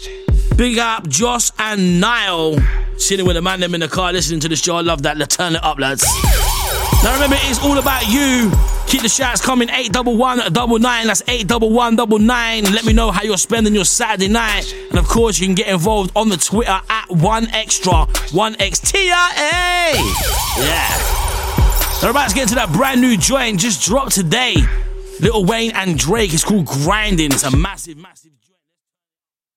Big up Josh and Niall. Sitting with the man them in the car listening to the show. I love that. Let's turn it up, lads. Now remember, it's all about you. Keep the shouts coming. 811-99. That's 811-99. Let me know how you're spending your Saturday night. And of course, you can get involved on the Twitter at 1extra, 1xTRA. Yeah. We're about to get into that brand new joint. Just dropped today. Lil Wayne and Drake. It's called Grinding. It's a massive, massive